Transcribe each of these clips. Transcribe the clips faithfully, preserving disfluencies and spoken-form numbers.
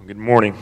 Good morning.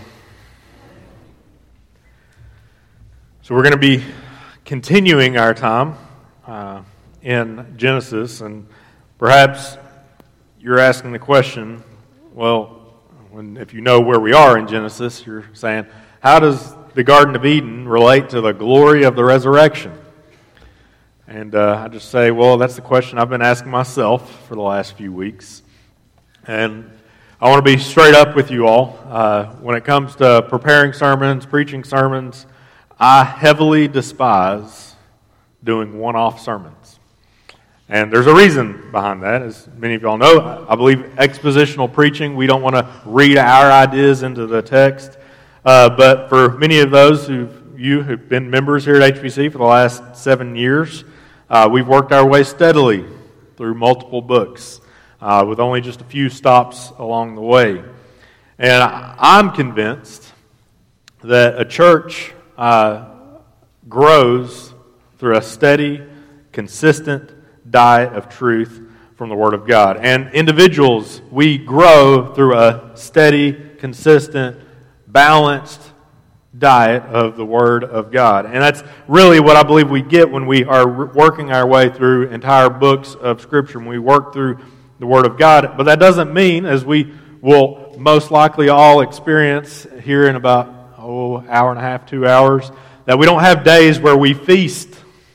So we're going to be continuing our time uh, in Genesis, and perhaps you're asking the question, well, when, if you know where we are in Genesis, you're saying, how does the Garden of Eden relate to the glory of the resurrection? And uh, I just say, well, that's the question I've been asking myself for the last few weeks. And I want to be straight up with you all. Uh, when it comes to preparing sermons, preaching sermons, I heavily despise doing one-off sermons. And there's a reason behind that. As many of y'all know, I believe expositional preaching, we don't want to read our ideas into the text. Uh, but for many of those who you have been members here at H B C for the last seven years, uh, we've worked our way steadily through multiple books. Uh, with only just a few stops along the way. And I'm convinced that a church uh, grows through a steady, consistent diet of truth from the Word of God. And individuals, we grow through a steady, consistent, balanced diet of the Word of God. And that's really what I believe we get when we are working our way through entire books of Scripture, when we work through the Word of God. But that doesn't mean, as we will most likely all experience here in about, oh, hour and a half, two hours, that we don't have days where we feast.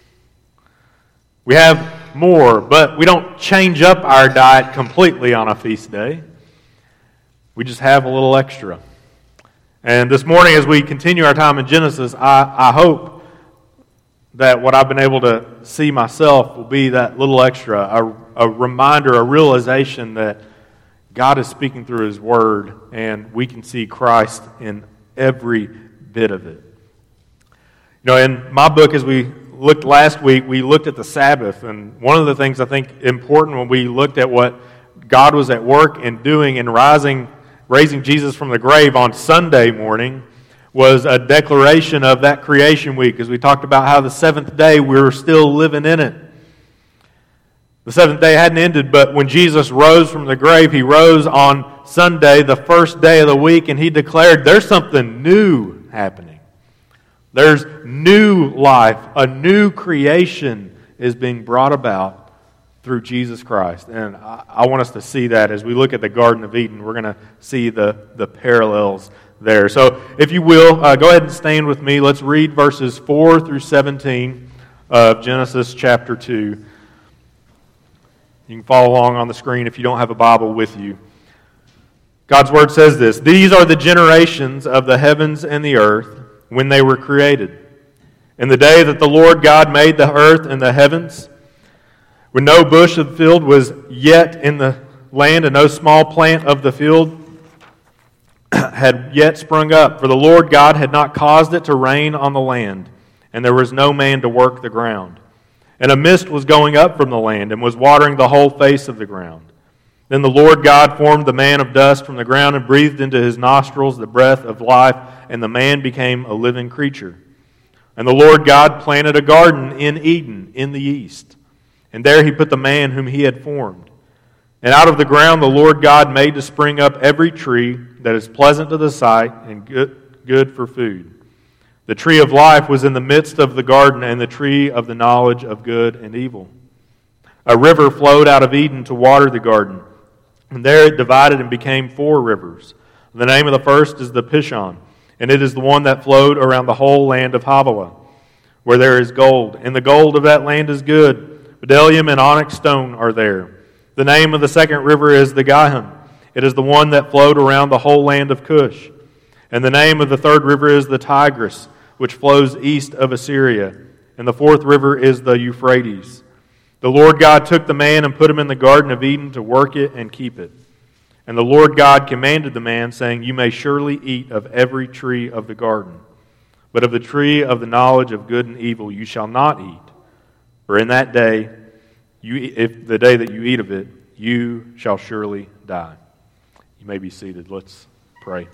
We have more, but we don't change up our diet completely on a feast day. We just have a little extra. And this morning, as we continue our time in Genesis, I, I hope that what I've been able to see myself will be that little extra, a, a reminder, a realization that God is speaking through His Word, and we can see Christ in every bit of it. You know, in my book, as we looked last week, we looked at the Sabbath, and one of the things I think important when we looked at what God was at work and doing in rising, raising Jesus from the grave on Sunday morning was a declaration of that creation week, as we talked about how the seventh day we were still living in it. The seventh day hadn't ended, but when Jesus rose from the grave, He rose on Sunday, the first day of the week, and He declared there's something new happening. There's new life, a new creation is being brought about through Jesus Christ. And I, I want us to see that as we look at the Garden of Eden. We're going to see the, the parallels there. So if you will, uh, go ahead and stand with me. Let's read verses four through seventeen of Genesis chapter two. You can follow along on the screen if you don't have a Bible with you. God's Word says this: "These are the generations of the heavens and the earth when they were created. In the day that the Lord God made the earth and the heavens, when no bush of the field was yet in the land, and no small plant of the field had yet sprung up, for the Lord God had not caused it to rain on the land, and there was no man to work the ground. And a mist was going up from the land, and was watering the whole face of the ground. Then the Lord God formed the man of dust from the ground, and breathed into his nostrils the breath of life, and the man became a living creature. And the Lord God planted a garden in Eden in the east, and there He put the man whom He had formed. And out of the ground the Lord God made to spring up every tree that is pleasant to the sight and good, good for food. The tree of life was in the midst of the garden, and the tree of the knowledge of good and evil. A river flowed out of Eden to water the garden, and there it divided and became four rivers. The name of the first is the Pishon, and it is the one that flowed around the whole land of Havilah, where there is gold. And the gold of that land is good. Bdellium and onyx stone are there. The name of the second river is the Gihon. It is the one that flowed around the whole land of Cush. And the name of the third river is the Tigris, which flows east of Assyria. And the fourth river is the Euphrates. The Lord God took the man and put him in the Garden of Eden to work it and keep it. And the Lord God commanded the man, saying, You may surely eat of every tree of the garden, but of the tree of the knowledge of good and evil you shall not eat. For in that day, you, if the day that you eat of it, you shall surely die." You may be seated. Let's pray.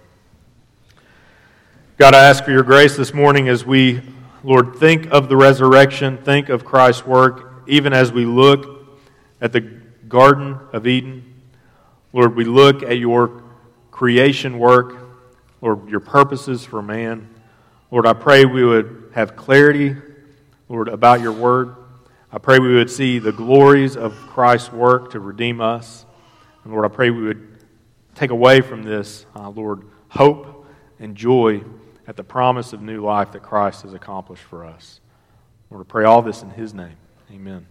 God, I ask for your grace this morning as we, Lord, think of the resurrection, think of Christ's work, even as we look at the Garden of Eden. Lord, we look at your creation work. Lord, your purposes for man. Lord, I pray we would have clarity, Lord, about your word. I pray we would see the glories of Christ's work to redeem us. And Lord, I pray we would take away from this, uh, Lord, hope and joy at the promise of new life that Christ has accomplished for us. Lord, I pray all this in his name. Amen.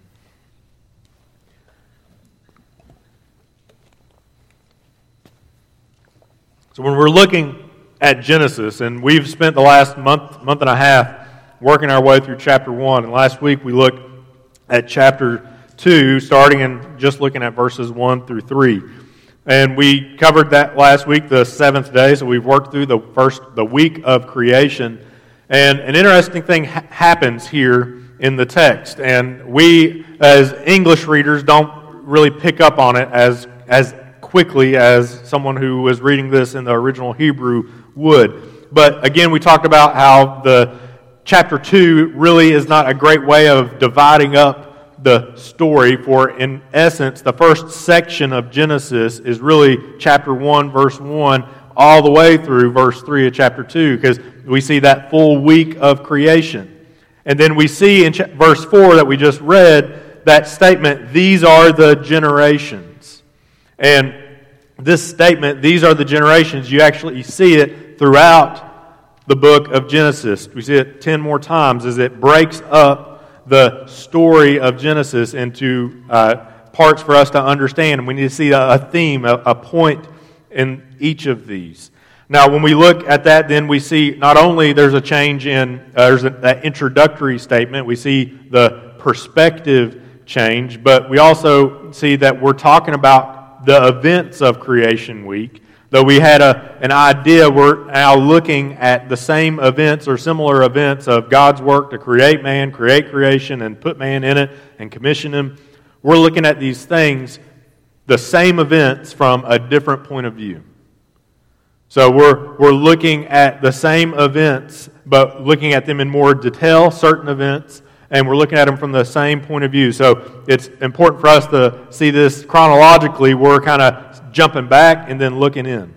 So when we're looking at Genesis, and we've spent the last month, month and a half working our way through chapter one, and last week we looked at chapter two, starting and just looking at verses one through three. And we covered that last week, the seventh day, so we've worked through the first, the week of creation. And an interesting thing ha- happens here in the text, and we, as English readers, don't really pick up on it as, as quickly as someone who was reading this in the original Hebrew would. But again, we talked about how the chapter two really is not a great way of dividing up the story, for in essence, the first section of Genesis is really chapter one, verse one, all the way through verse three of chapter two, because we see that full week of creation. And then we see in verse four that we just read that statement, these are the generations. And this statement, these are the generations, you actually see it throughout the book of Genesis. We see it ten more times as it breaks up the story of Genesis into uh, parts for us to understand. And we need to see a, a theme, a, a point in each of these. Now, when we look at that, then we see not only there's a change in, uh, there's a, that introductory statement, we see the perspective change, but we also see that we're talking about the events of Creation Week. Though we had a, an idea, we're now looking at the same events or similar events of God's work to create man, create creation, and put man in it, and commission him. We're looking at these things, the same events, from a different point of view. So we're we're looking at the same events, but looking at them in more detail, certain events, and we're looking at them from the same point of view. So it's important for us to see this chronologically. We're kind of jumping back and then looking in.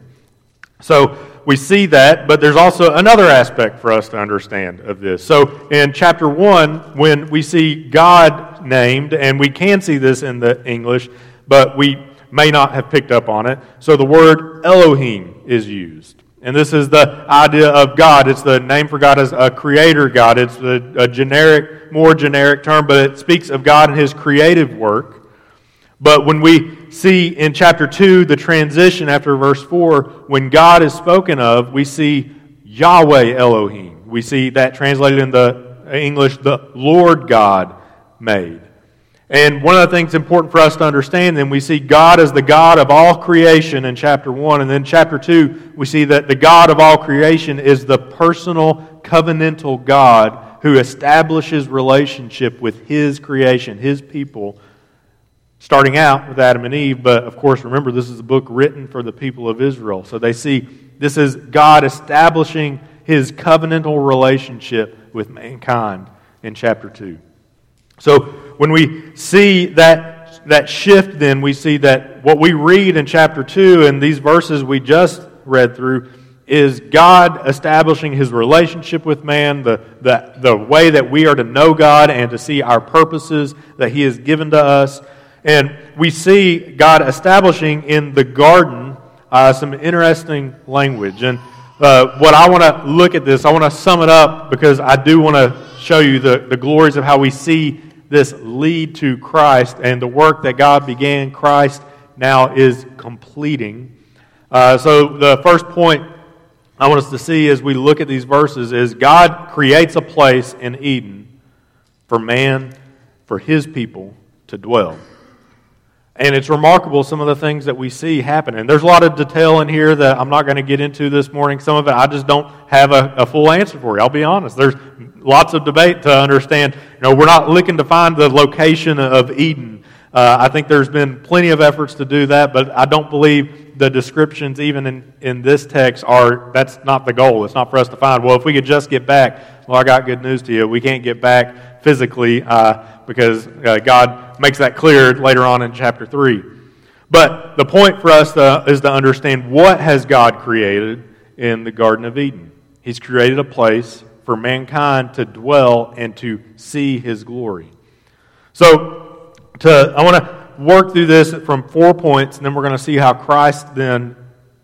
So we see that, but there's also another aspect for us to understand of this. So in chapter one, when we see God named, and we can see this in the English, but we may not have picked up on it. So the word Elohim is used. And this is the idea of God. It's the name for God as a creator God. It's a, a generic, more generic term, but it speaks of God and his creative work. But when we see in chapter two, the transition after verse four, when God is spoken of, we see Yahweh Elohim. We see that translated in the English, the Lord God made. And one of the things important for us to understand, then we see God as the God of all creation in chapter one. And then chapter two, we see that the God of all creation is the personal, covenantal God who establishes relationship with his creation, his people, starting out with Adam and Eve. But of course, remember, this is a book written for the people of Israel. So they see this is God establishing his covenantal relationship with mankind in chapter two. So when we see that that shift, then we see that what we read in chapter two and these verses we just read through is God establishing his relationship with man, the, the, the way that we are to know God and to see our purposes that he has given to us. And we see God establishing in the garden uh, some interesting language. And uh, what I want to look at this, I want to sum it up because I do want to show you the, the glories of how we see this lead to Christ and the work that God began, Christ now is completing. Uh, so the first point I want us to see as we look at these verses is God creates a place in Eden for man, for his people to dwell. And it's remarkable some of the things that we see happen. And there's a lot of detail in here that I'm not going to get into this morning. Some of it I just don't have a, a full answer for you. I'll be honest. There's lots of debate to understand. You know, we're not looking to find the location of Eden. Uh, I think there's been plenty of efforts to do that, but I don't believe the descriptions even in, in this text are, that's not the goal. It's not for us to find, well, if we could just get back, well, I got good news to you. We can't get back physically uh, because uh, God makes that clear later on in chapter three. But the point for us to, is to understand what has God created in the Garden of Eden. He's created a place for mankind to dwell and to see His glory. So, to I want to work through this from four points, and then we're going to see how Christ then,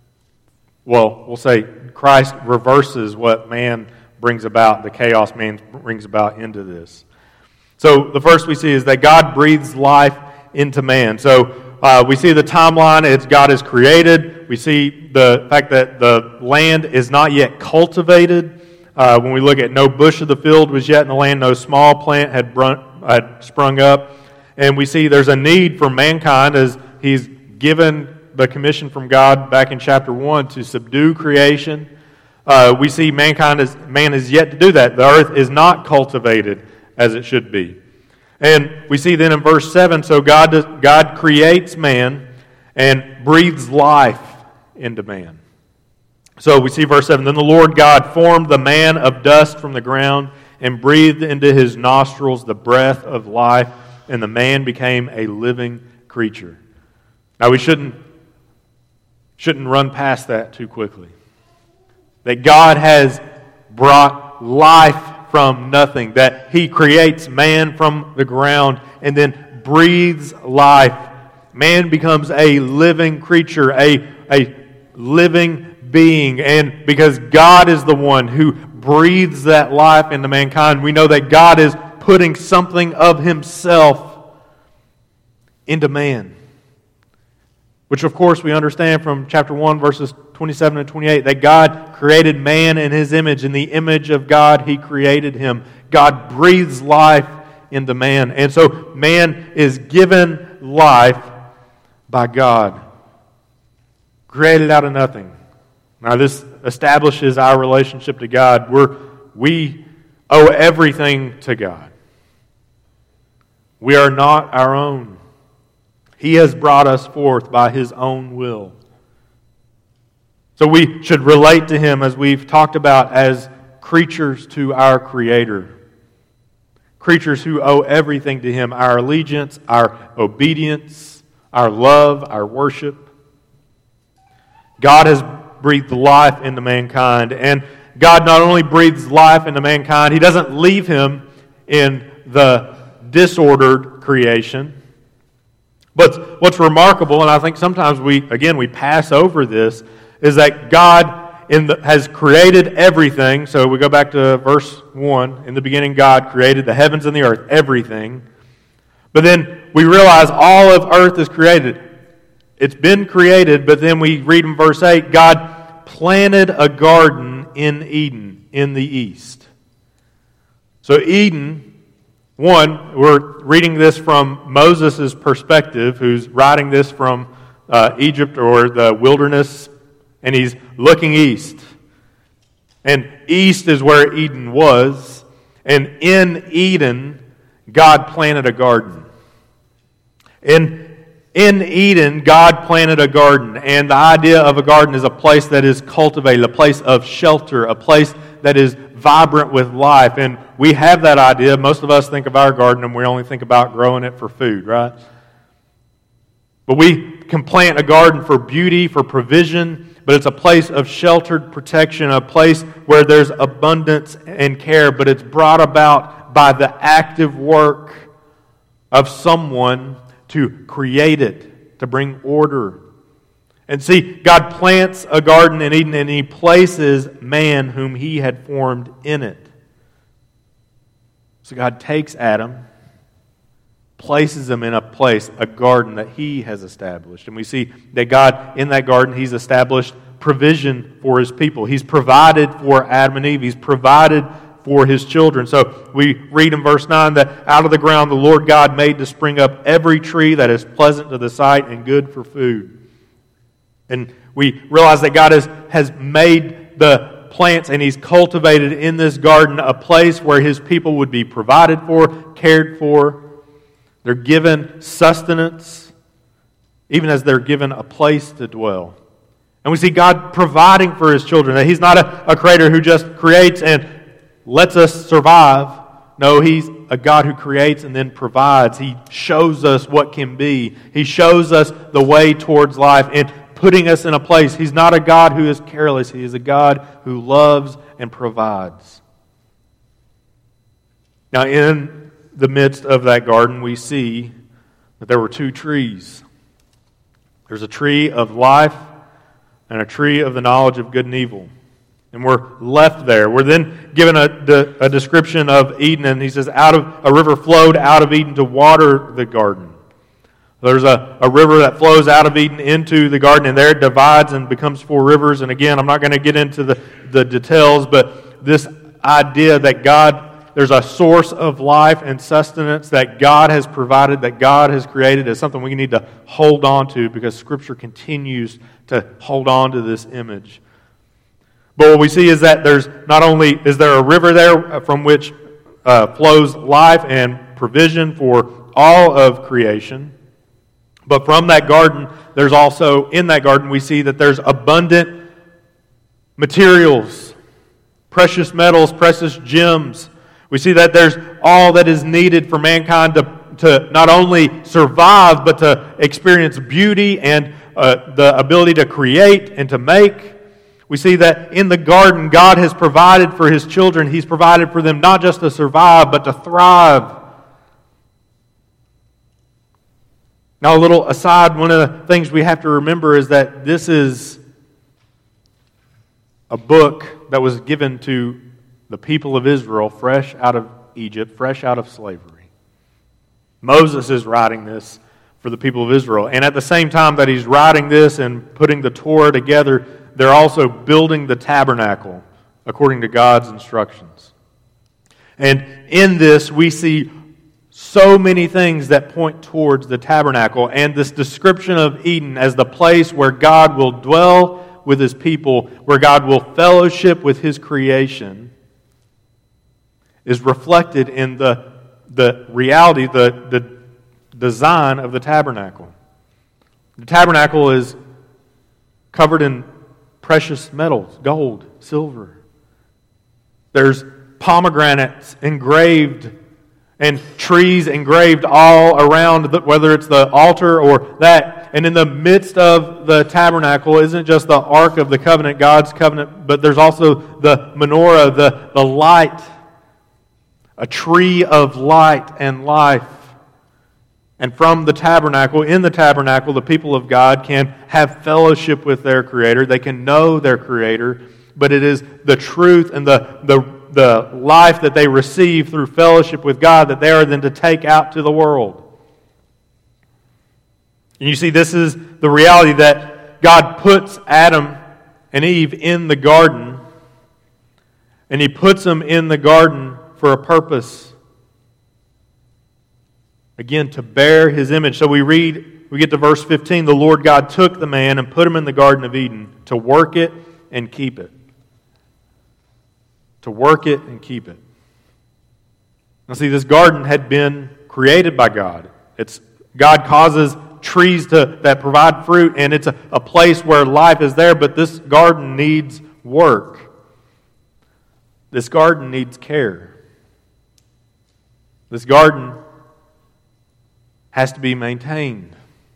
well, we'll say Christ reverses what man brings about, the chaos man brings about into this. So the first we see is that God breathes life into man. So uh, we see the timeline, it's God is created. We see the fact that the land is not yet cultivated. Uh, when we look at no bush of the field was yet in the land, no small plant had, brun- had sprung up. And we see there's a need for mankind as He's given the commission from God back in chapter one to subdue creation. Uh, we see mankind is, man is yet to do that. The earth is not cultivated as it should be. And we see then in verse seven, so God does, God creates man and breathes life into man. So we see verse seven, then the Lord God formed the man of dust from the ground and breathed into his nostrils the breath of life, and the man became a living creature. Now we shouldn't, shouldn't run past that too quickly. That God has brought life from nothing. That He creates man from the ground and then breathes life. Man becomes a living creature, a, a living being. And because God is the one who breathes that life into mankind, we know that God is putting something of Himself into man. Which, of course, we understand from chapter one, verses twenty-seven and twenty-eight, that God created man in His image. In the image of God, He created him. God breathes life into man. And so man is given life by God. Created out of nothing. Now, this establishes our relationship to God. We're, we owe everything to God. We are not our own. He has brought us forth by His own will. So we should relate to Him, as we've talked about, as creatures to our Creator. Creatures who owe everything to Him. Our allegiance, our obedience, our love, our worship. God has breathed life into mankind. And God not only breathes life into mankind, He doesn't leave him in the disordered creation. But what's remarkable, and I think sometimes we, again, we pass over this, is that God in the, has created everything. So we go back to verse one. In the beginning, God created the heavens and the earth, everything. But then we realize all of earth is created. It's been created, but then we read in verse eight, God planted a garden in Eden, in the east. So Eden, one, we're reading this from Moses' perspective, who's writing this from uh, Egypt or the wilderness, and he's looking east. And east is where Eden was, and in Eden, God planted a garden. And in Eden, God planted a garden, and the idea of a garden is a place that is cultivated, a place of shelter, a place that is vibrant with life. And we have that idea. Most of us think of our garden and we only think about growing it for food, right? But we can plant a garden for beauty, for provision, but it's a place of sheltered protection, a place where there's abundance and care, but it's brought about by the active work of someone to create it, to bring order. And see, God plants a garden in Eden and He places man whom He had formed in it. So God takes Adam, places him in a place, a garden that He has established. And we see that God, in that garden, He's established provision for His people. He's provided for Adam and Eve. He's provided for His children. So we read in verse nine that out of the ground the Lord God made to spring up every tree that is pleasant to the sight and good for food. And we realize that God has, has made the plants and He's cultivated in this garden a place where His people would be provided for, cared for. They're given sustenance, even as they're given a place to dwell. And we see God providing for His children. That He's not a, a creator who just creates and lets us survive. No, He's a God who creates and then provides. He shows us what can be. He shows us the way towards life and putting us in a place. He's not a God who is careless. He is a God who loves and provides. Now, in the midst of that garden, we see that there were two trees. There's a tree of life and a tree of the knowledge of good and evil. And we're left there. We're then given a, a description of Eden, and he says, "Out of a river flowed out of Eden to water the garden." There's a, a river that flows out of Eden into the garden, and there it divides and becomes four rivers. And again, I'm not going to get into the, the details, but this idea that God, there's a source of life and sustenance that God has provided, that God has created, is something we need to hold on to, because Scripture continues to hold on to this image. But what we see is that there's not only is there a river there from which uh, flows life and provision for all of creation, but from that garden, there's also, in that garden, we see that there's abundant materials, precious metals, precious gems. We see that there's all that is needed for mankind to, to not only survive, but to experience beauty and uh, the ability to create and to make. We see that in the garden, God has provided for His children. He's provided for them not just to survive, but to thrive. Now, a little aside, one of the things we have to remember is that this is a book that was given to the people of Israel fresh out of Egypt, fresh out of slavery. Moses is writing this for the people of Israel. And at the same time that he's writing this and putting the Torah together, they're also building the tabernacle according to God's instructions. And in this, we see so many things that point towards the tabernacle and this description of Eden as the place where God will dwell with His people, where God will fellowship with His creation, is reflected in the, the reality, the, the design of the tabernacle. The tabernacle is covered in precious metals, gold, silver. There's pomegranates engraved and trees engraved all around, the, whether it's the altar or that. And in the midst of the tabernacle isn't just the Ark of the Covenant, God's covenant, but there's also the menorah, the, the light, a tree of light and life. And from the tabernacle, in the tabernacle, the people of God can have fellowship with their Creator. They can know their Creator. But it is the truth and the, the, the life that they receive through fellowship with God that they are then to take out to the world. And you see, this is the reality that God puts Adam and Eve in the garden. And He puts them in the garden for a purpose. Again, to bear His image. So we read, we get to verse fifteen, the Lord God took the man and put him in the Garden of Eden to work it and keep it. To work it and keep it. Now see, this garden had been created by God. It's God causes trees to that provide fruit, and it's a, a place where life is there, but this garden needs work. This garden needs care. This garden has to be maintained.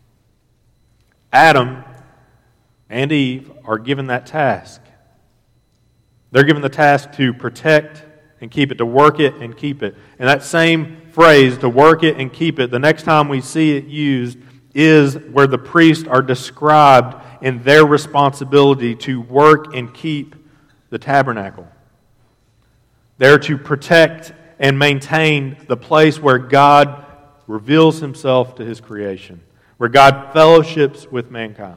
Adam and Eve are given that task. They're given the task to protect and keep it, to work it and keep it. And that same phrase, to work it and keep it, the next time we see it used is where the priests are described in their responsibility to work and keep the tabernacle. They're to protect and maintain the place where God reveals Himself to His creation, where God fellowships with mankind.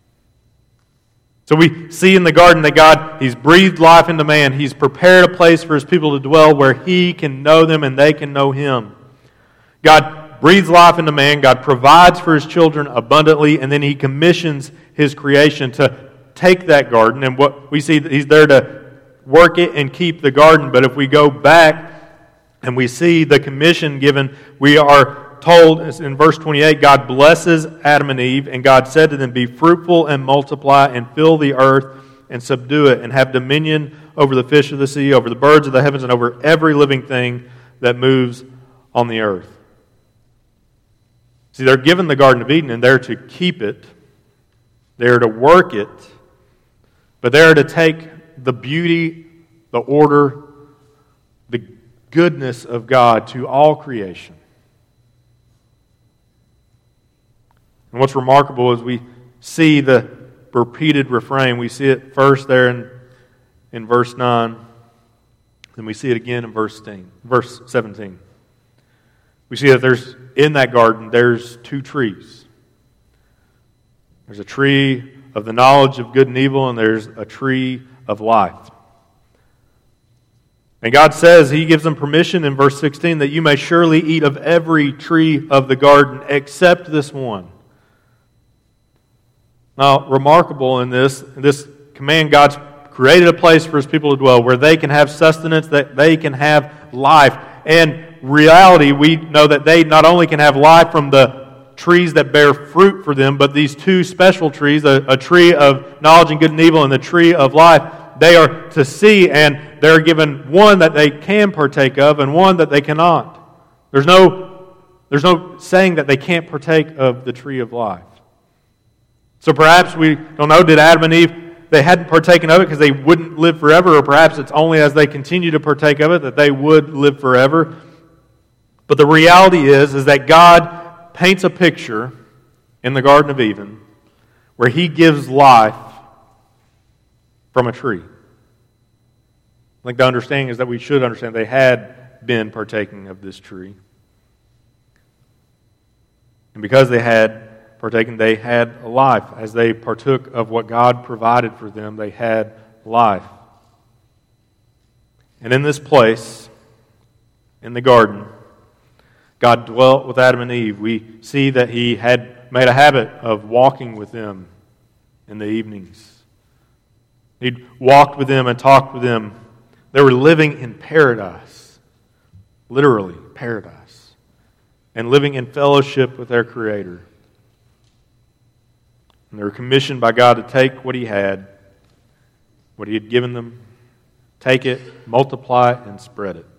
So we see in the garden that God, He's breathed life into man. He's prepared a place for His people to dwell where He can know them and they can know Him. God breathes life into man. God provides for His children abundantly, and then He commissions His creation to take that garden. And what we see, that He's there to work it and keep the garden. But if we go back and we see the commission given, we are told in verse twenty-eight, God blesses Adam and Eve, and God said to them, be fruitful and multiply and fill the earth and subdue it and have dominion over the fish of the sea, over the birds of the heavens, and over every living thing that moves on the earth. See, they're given the Garden of Eden, and they're to keep it. They are to work it, but they are to take the beauty, the order, the goodness of God to all creation. And what's remarkable is we see the repeated refrain. We see it first there in, in verse nine, and we see it again in verse seventeen. We see that there's, in that garden, there's two trees. There's a tree of the knowledge of good and evil, and there's a tree of life. And God says, He gives them permission in verse sixteen that you may surely eat of every tree of the garden except this one. Now, remarkable in this, in this command, God's created a place for His people to dwell where they can have sustenance, that they can have life. And reality, we know that they not only can have life from the trees that bear fruit for them, but these two special trees, a, a tree of knowledge and good and evil and the tree of life, they are to see, and they're given one that they can partake of and one that they cannot. There's no, there's no saying that they can't partake of the tree of life. So perhaps, we don't know, did Adam and Eve, they hadn't partaken of it because they wouldn't live forever, or perhaps it's only as they continue to partake of it that they would live forever. But the reality is, is that God paints a picture in the Garden of Eden where He gives life from a tree. I think the understanding is that we should understand they had been partaking of this tree. And because they had partaken, they had life. As they partook of what God provided for them, they had life. And in this place, in the garden, God dwelt with Adam and Eve. We see that He had made a habit of walking with them in the evenings. He'd walked with them and talked with them. They were living in paradise, literally paradise, and living in fellowship with their Creator. And they were commissioned by God to take what He had, what He had given them, take it, multiply it, and spread it.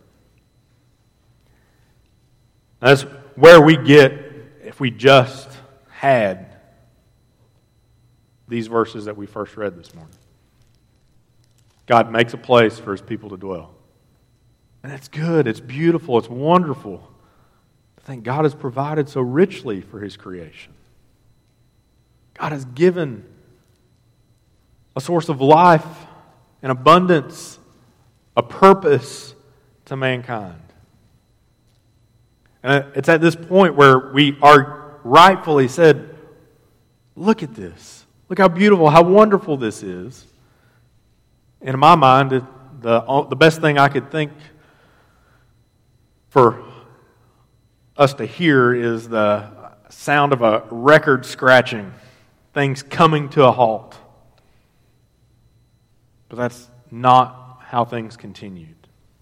That's where we get, if we just had these verses that we first read this morning. God makes a place for His people to dwell. And it's good, it's beautiful, it's wonderful. I think God has provided so richly for His creation. God has given a source of life, an abundance, a purpose to mankind. And it's at this point where we are rightfully said, look at this. Look how beautiful, how wonderful this is. And in my mind, the, the best thing I could think for us to hear is the sound of a record scratching, things coming to a halt. But that's not how things continued.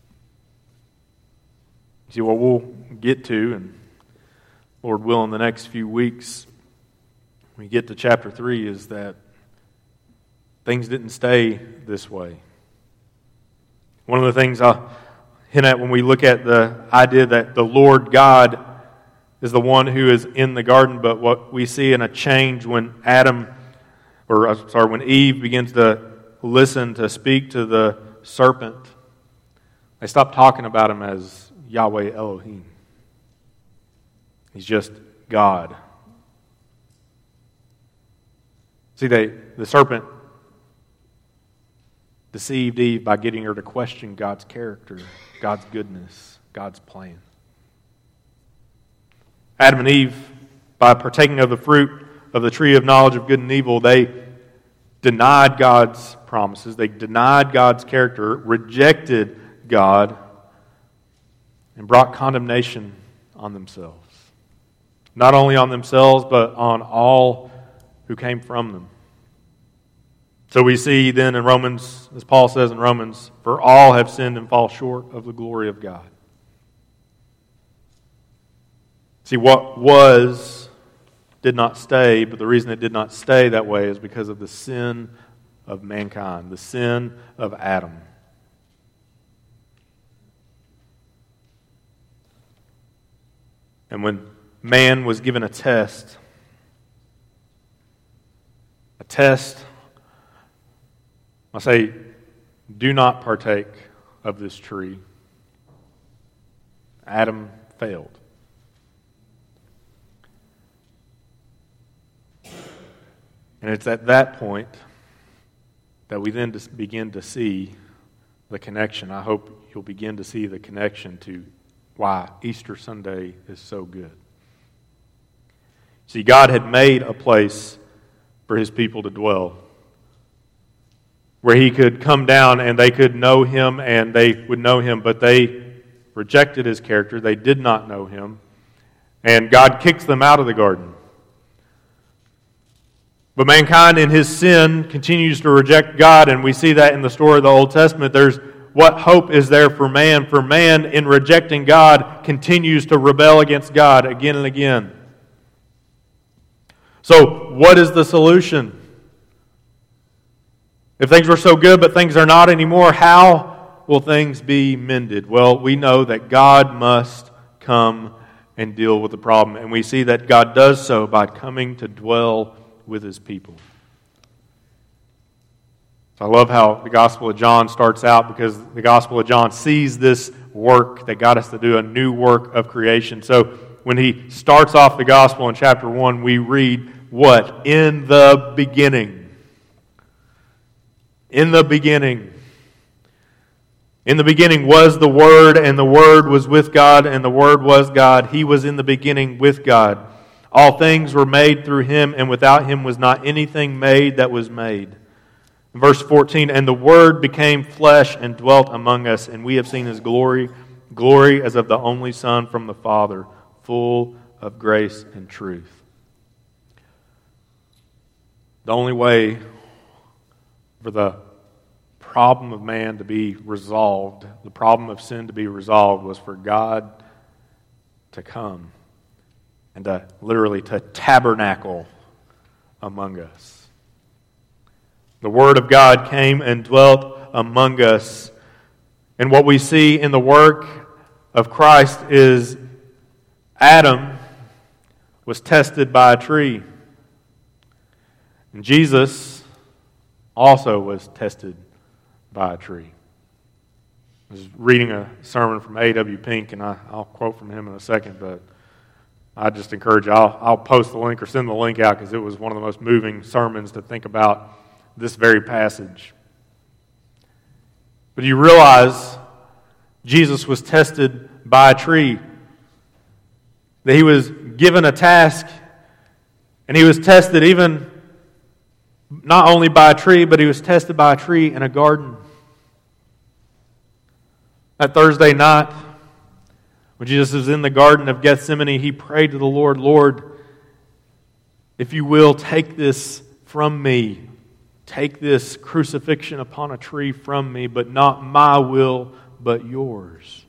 See, what we'll get to, and Lord willing, the next few weeks, when we get to chapter three, is that things didn't stay this way. One of the things I'll hint at when we look at the idea that the Lord God is the one who is in the garden, but what we see in a change when Adam, or I'm sorry, when Eve begins to listen, to speak to the serpent, they stop talking about him as Yahweh Elohim. He's just God. See, they, the serpent deceived Eve by getting her to question God's character, God's goodness, God's plan. Adam and Eve, by partaking of the fruit of the tree of knowledge of good and evil, they denied God's promises. They denied God's character, rejected God, and brought condemnation on themselves. Not only on themselves, but on all who came from them. So we see then in Romans, as Paul says in Romans, for all have sinned and fall short of the glory of God. See, what was did not stay, but the reason it did not stay that way is because of the sin of mankind, the sin of Adam. And when man was given a test, a test. I say, do not partake of this tree. Adam failed. And it's at that point that we then begin to see the connection. I hope you'll begin to see the connection to why Easter Sunday is so good. See, God had made a place for His people to dwell, where He could come down and they could know Him and they would know Him, but they rejected His character. They did not know Him, and God kicks them out of the garden. But mankind in his sin continues to reject God, and we see that in the story of the Old Testament. There's what hope is there for man? For man, in rejecting God, continues to rebel against God again and again. So, what is the solution? If things were so good, but things are not anymore, how will things be mended? Well, we know that God must come and deal with the problem. And we see that God does so by coming to dwell with His people. So I love how the Gospel of John starts out, because the Gospel of John sees this work that God has to do, a new work of creation. So when he starts off the Gospel in chapter one, we read what? In the beginning. In the beginning. In the beginning was the Word, and the Word was with God, and the Word was God. He was in the beginning with God. All things were made through Him, and without Him was not anything made that was made. Verse fourteen, and the Word became flesh and dwelt among us, and we have seen His glory, glory as of the only Son from the Father, full of grace and truth. The only way for the problem of man to be resolved, the problem of sin to be resolved, was for God to come and to literally to tabernacle among us. The Word of God came and dwelt among us. And what we see in the work of Christ is Adam was tested by a tree. And Jesus also was tested by a tree. I was reading a sermon from A W Pink, and I, I'll quote from him in a second, but I just encourage you, I'll, I'll post the link or send the link out, because it was one of the most moving sermons to think about this very passage. But you realize Jesus was tested by a tree, that He was given a task, and He was tested even not only by a tree, but He was tested by a tree in a garden. That Thursday night, when Jesus was in the Garden of Gethsemane, He prayed to the Lord, Lord, if you will, take this from me. Take this crucifixion upon a tree from me, but not my will, but yours.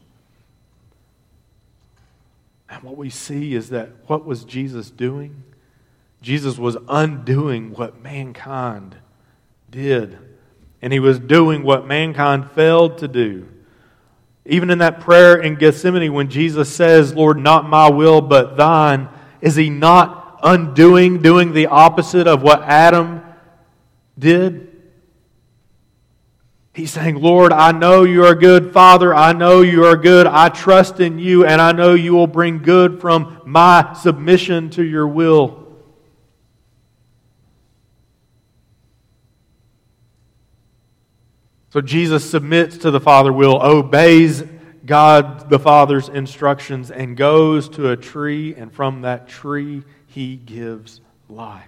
And what we see is that what was Jesus doing? Jesus was undoing what mankind did. And He was doing what mankind failed to do. Even in that prayer in Gethsemane, when Jesus says, Lord, not my will, but thine, is He not undoing, doing the opposite of what Adam did? He's saying, Lord, I know you are good. Father, I know you are good. I trust in you, and I know you will bring good from my submission to your will. So Jesus submits to the Father's will, obeys God the Father's instructions, and goes to a tree, and from that tree He gives life.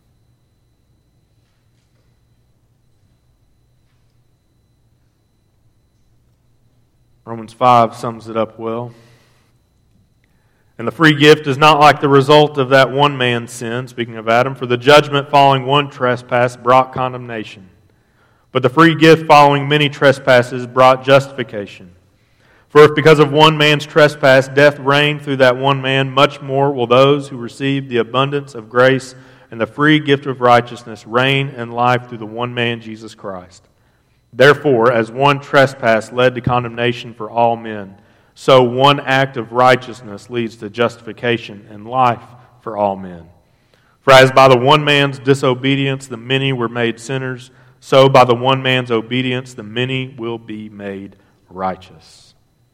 Romans five sums it up well. And the free gift is not like the result of that one man's sin, speaking of Adam, for the judgment following one trespass brought condemnation. But the free gift following many trespasses brought justification. For if because of one man's trespass death reigned through that one man, much more will those who receive the abundance of grace and the free gift of righteousness reign in life through the one man, Jesus Christ. Therefore, as one trespass led to condemnation for all men, so one act of righteousness leads to justification and life for all men. For as by the one man's disobedience the many were made sinners, so by the one man's obedience the many will be made righteous.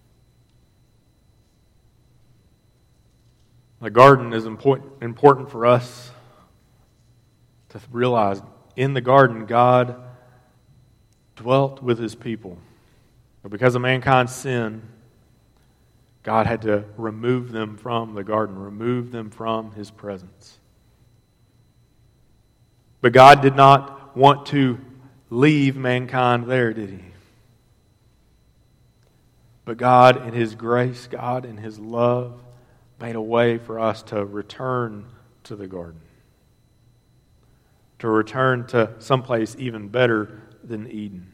The garden is important for us to realize. In the garden, God dwelt with His people. But because of mankind's sin, God had to remove them from the garden, remove them from His presence. But God did not want to leave mankind there, did He? But God in His grace, God in His love, made a way for us to return to the garden. To return to someplace even better than Eden.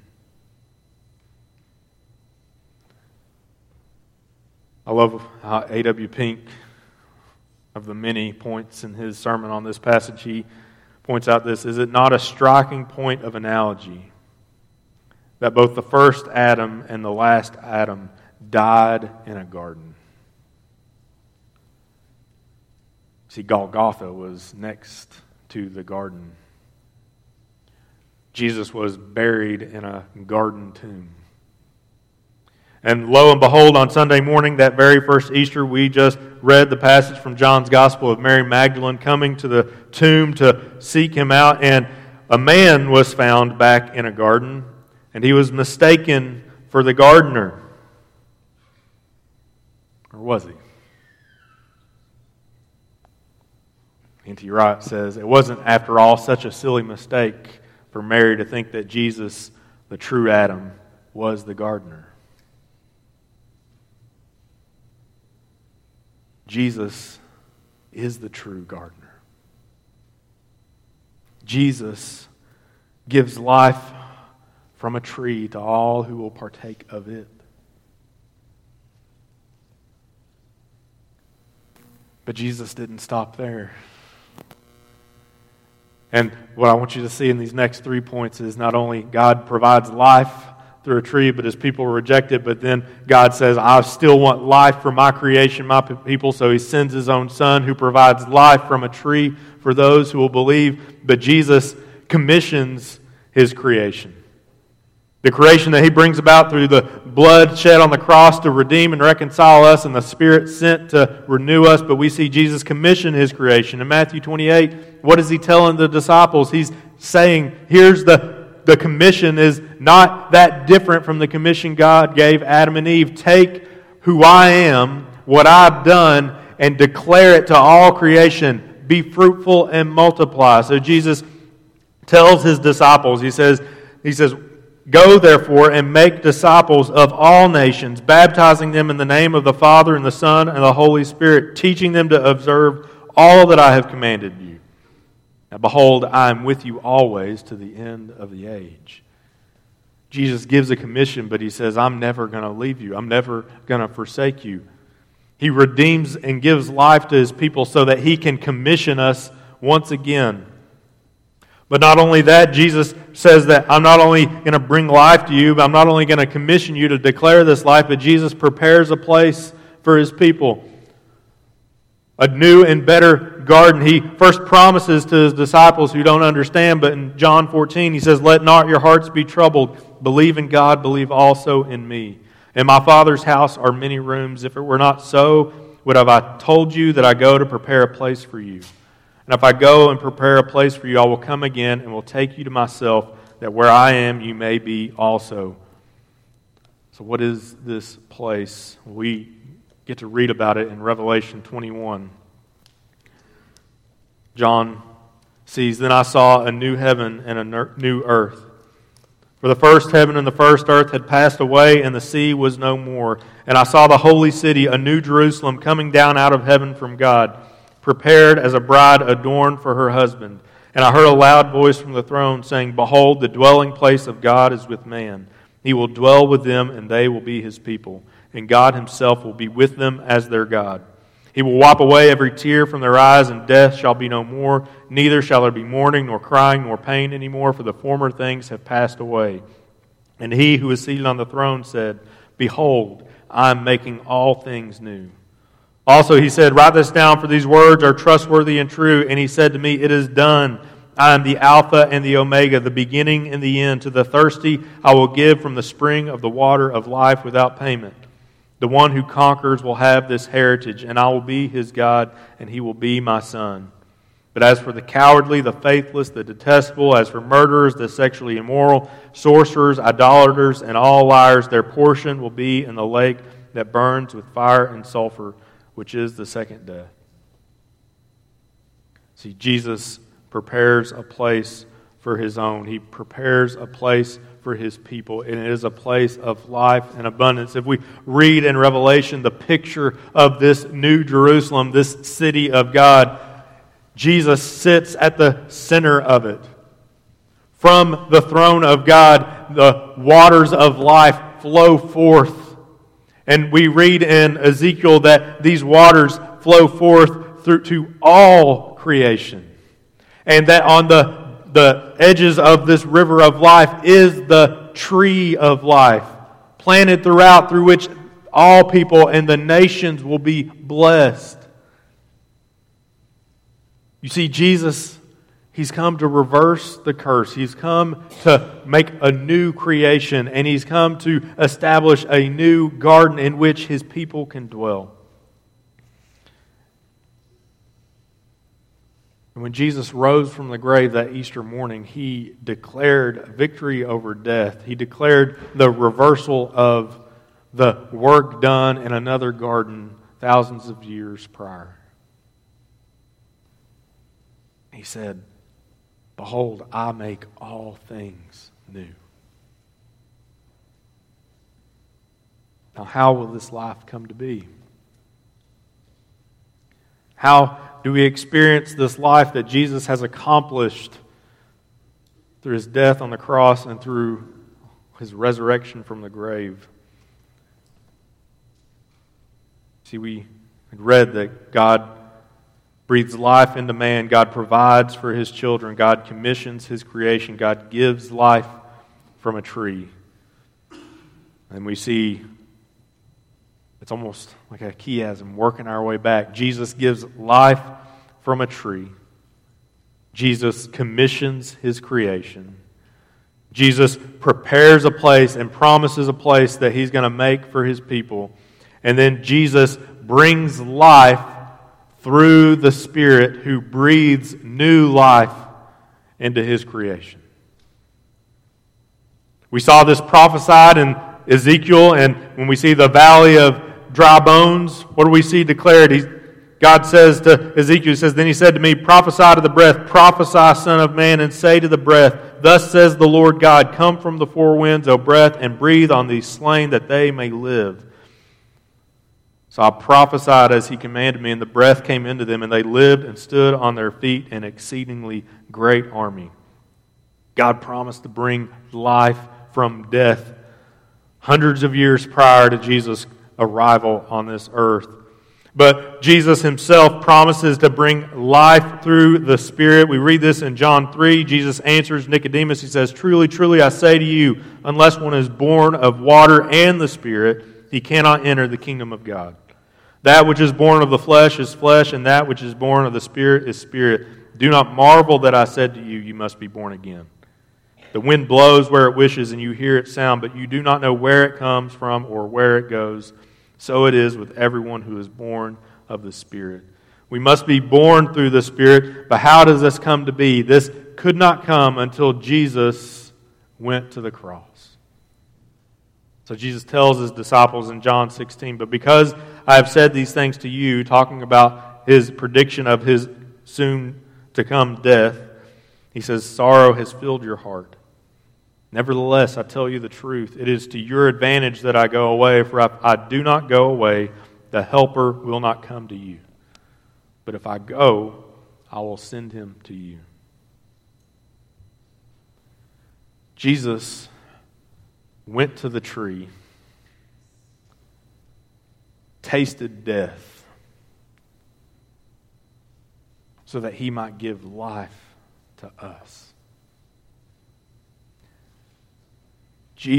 I love how A W Pink, of the many points in his sermon on this passage, he points out this: is it not a striking point of analogy that both the first Adam and the last Adam died in a garden? See, Golgotha was next to the garden. Jesus was buried in a garden tomb. And lo and behold, on Sunday morning, that very first Easter, we just read the passage from John's Gospel of Mary Magdalene coming to the tomb to seek Him out. And a man was found back in a garden, and he was mistaken for the gardener. Or was he? N T Wright says, it wasn't, after all, such a silly mistake for Mary to think that Jesus, the true Adam, was the gardener. Jesus is the true gardener. Jesus gives life from a tree to all who will partake of it. But Jesus didn't stop there. And what I want you to see in these next three points is not only God provides life through a tree, but His people reject it, but then God says, I still want life for my creation, my people, so He sends His own Son who provides life from a tree for those who will believe. But Jesus commissions His creation. The creation that He brings about through the blood shed on the cross to redeem and reconcile us, and the Spirit sent to renew us. But we see Jesus commission His creation. In Matthew twenty-eight, what is He telling the disciples? He's saying, here's the, the commission is not that different from the commission God gave Adam and Eve. Take who I am, what I've done, and declare it to all creation. Be fruitful and multiply. So Jesus tells His disciples, He says, He says, Go therefore and make disciples of all nations, baptizing them in the name of the Father and the Son and the Holy Spirit, teaching them to observe all that I have commanded you. Now behold, I am with you always to the end of the age. Jesus gives a commission, but He says, I'm never going to leave you. I'm never going to forsake you. He redeems and gives life to His people so that He can commission us once again. But not only that, Jesus says that I'm not only going to bring life to you, but I'm not only going to commission you to declare this life, but Jesus prepares a place for His people. A new and better garden. He first promises to His disciples who don't understand, but in John fourteen He says, let not your hearts be troubled. Believe in God, believe also in me. In my Father's house are many rooms. If it were not so, would have I told you that I go to prepare a place for you? And if I go and prepare a place for you, I will come again and will take you to myself, that where I am, you may be also. So what is this place? We get to read about it in Revelation twenty-one. John sees, Then I saw a new heaven and a new earth. For the first heaven and the first earth had passed away, and the sea was no more. And I saw the holy city, a new Jerusalem, coming down out of heaven from God, prepared as a bride adorned for her husband. And I heard a loud voice from the throne saying, Behold, the dwelling place of God is with man. He will dwell with them, and they will be His people. And God Himself will be with them as their God. He will wipe away every tear from their eyes, and death shall be no more. Neither shall there be mourning, nor crying, nor pain any more, for the former things have passed away. And He who is seated on the throne said, Behold, I am making all things new. Also, he said, write this down, for these words are trustworthy and true. And he said to me, it is done. I am the Alpha and the Omega, the beginning and the end. To the thirsty I will give from the spring of the water of life without payment. The one who conquers will have this heritage, and I will be his God, and he will be my son. But as for the cowardly, the faithless, the detestable, as for murderers, the sexually immoral, sorcerers, idolaters, and all liars, their portion will be in the lake that burns with fire and sulfur, which is the second death. See, Jesus prepares a place for his own. He prepares a place for his people, and it is a place of life and abundance. If we read in Revelation the picture of this new Jerusalem, this city of God, Jesus sits at the center of it. From the throne of God, the waters of life flow forth. And we read in Ezekiel that these waters flow forth through to all creation. And that on the, the edges of this river of life is the tree of life, planted throughout, through which all people and the nations will be blessed. You see, Jesus, he's come to reverse the curse. He's come to make a new creation, and he's come to establish a new garden in which his people can dwell. And when Jesus rose from the grave that Easter morning, he declared victory over death. He declared the reversal of the work done in another garden thousands of years prior. He said, behold, I make all things new. Now, how will this life come to be? How do we experience this life that Jesus has accomplished through his death on the cross and through his resurrection from the grave? See, we had read that God breathes life into man. God provides for his children. God commissions his creation. God gives life from a tree. And we see it's almost like a chiasm working our way back. Jesus gives life from a tree. Jesus commissions his creation. Jesus prepares a place and promises a place that he's going to make for his people. And then Jesus brings life through the Spirit who breathes new life into his creation. We saw this prophesied in Ezekiel, and when we see the valley of dry bones, what do we see declared? He, God says to Ezekiel, he says, then he said to me, prophesy to the breath, prophesy, son of man, and say to the breath, thus says the Lord God, come from the four winds, O breath, and breathe on these slain that they may live. So I prophesied as he commanded me, and the breath came into them, and they lived and stood on their feet, an exceedingly great army. God promised to bring life from death hundreds of years prior to Jesus' arrival on this earth. But Jesus himself promises to bring life through the Spirit. We read this in John three. Jesus answers Nicodemus. He says, truly, truly, I say to you, unless one is born of water and the Spirit, he cannot enter the kingdom of God. That which is born of the flesh is flesh, and that which is born of the Spirit is spirit. Do not marvel that I said to you, you must be born again. The wind blows where it wishes, and you hear its sound, but you do not know where it comes from or where it goes. So it is with everyone who is born of the Spirit. We must be born through the Spirit, but how does this come to be? This could not come until Jesus went to the cross. So Jesus tells his disciples in John sixteen, but because I have said these things to you, talking about his prediction of his soon-to-come death, he says, sorrow has filled your heart. Nevertheless, I tell you the truth. It is to your advantage that I go away, for if I do not go away, the Helper will not come to you. But if I go, I will send him to you. Jesus went to the tree, tasted death, so that he might give life to us.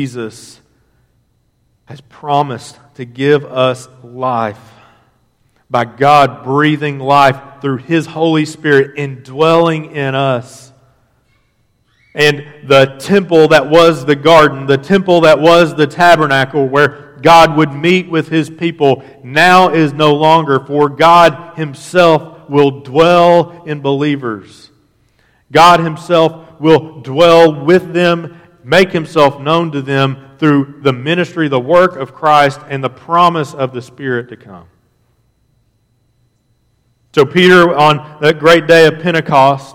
Jesus has promised to give us life by God breathing life through His Holy Spirit indwelling in us. And the temple that was the garden, the temple that was the tabernacle where God would meet with His people, now is no longer, for God Himself will dwell in believers. God Himself will dwell with them, make Himself known to them through the ministry, the work of Christ, and the promise of the Spirit to come. So Peter, on that great day of Pentecost,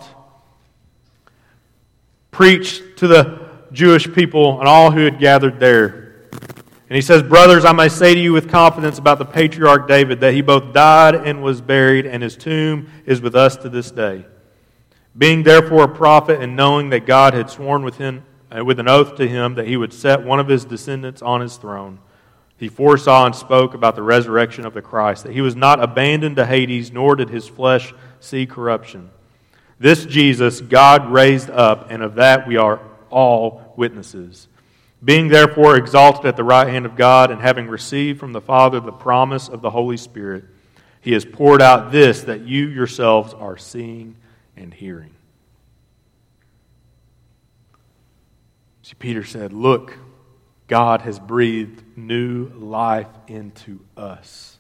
preached to the Jewish people and all who had gathered there. And he says, "Brothers, I may say to you with confidence about the patriarch David that he both died and was buried, and his tomb is with us to this day. Being therefore a prophet, and knowing that God had sworn with him, uh, with an oath to him that he would set one of his descendants on his throne, he foresaw and spoke about the resurrection of the Christ, that he was not abandoned to Hades, nor did his flesh see corruption. This Jesus God raised up, and of that we are all witnesses. Being therefore exalted at the right hand of God, and having received from the Father the promise of the Holy Spirit, He has poured out this that you yourselves are seeing and hearing." See, Peter said, look, God has breathed new life into us.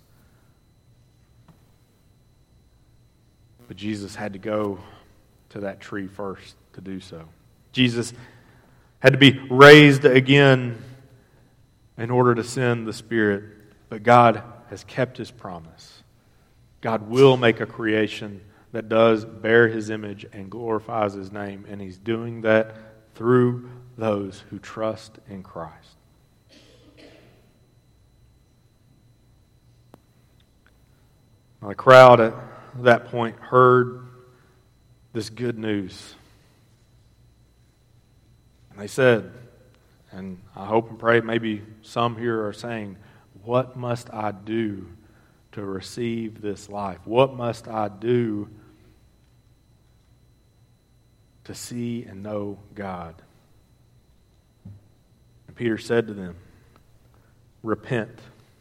But Jesus had to go to that tree first to do so. Jesus had to be raised again in order to send the Spirit. But God has kept His promise. God will make a creation that does bear His image and glorifies His name. And He's doing that through those who trust in Christ. Now, the crowd at that point heard this good news. And they said, and I hope and pray maybe some here are saying, what must I do to receive this life? What must I do to see and know God? And Peter said to them, repent.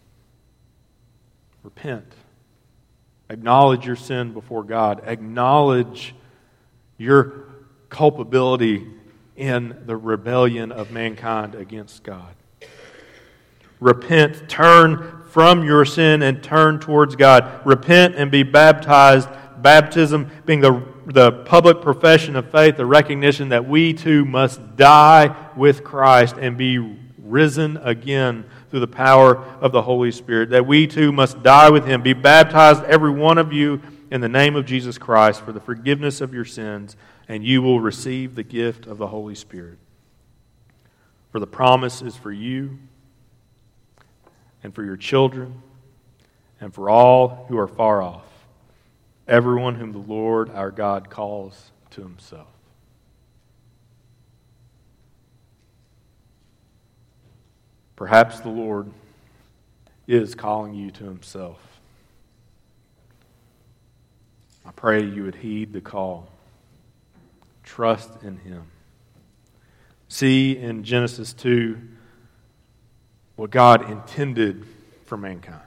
Repent. Acknowledge your sin before God. Acknowledge your culpability in the rebellion of mankind against God. Repent, turn from your sin and turn towards God. Repent and be baptized. Baptism being the, the public profession of faith, the recognition that we too must die with Christ and be risen again through the power of the Holy Spirit. That we too must die with Him. Be baptized, every one of you, in the name of Jesus Christ for the forgiveness of your sins, and you will receive the gift of the Holy Spirit. For the promise is for you and for your children and for all who are far off, everyone whom the Lord our God calls to Himself. Perhaps the Lord is calling you to Himself. I pray you would heed the call. Trust in Him. See in Genesis two what God intended for mankind.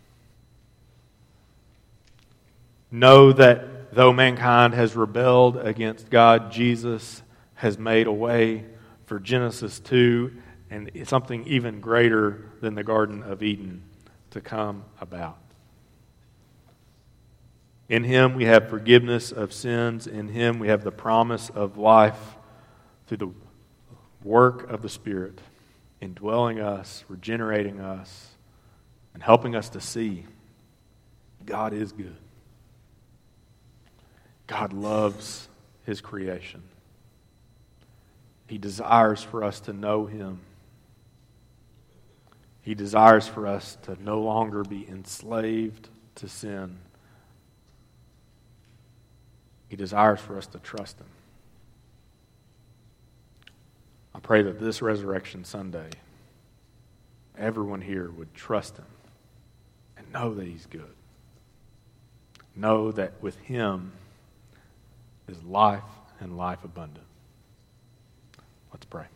Know that though mankind has rebelled against God, Jesus has made a way for Genesis two and something even greater than the Garden of Eden to come about. In Him we have forgiveness of sins. In Him we have the promise of life through the work of the Spirit, indwelling us, regenerating us, and helping us to see God is good. God loves His creation. He desires for us to know Him. He desires for us to no longer be enslaved to sin. He desires for us to trust Him. I pray that this Resurrection Sunday, everyone here would trust Him and know that He's good. Know that with Him is life and life abundant. Let's pray.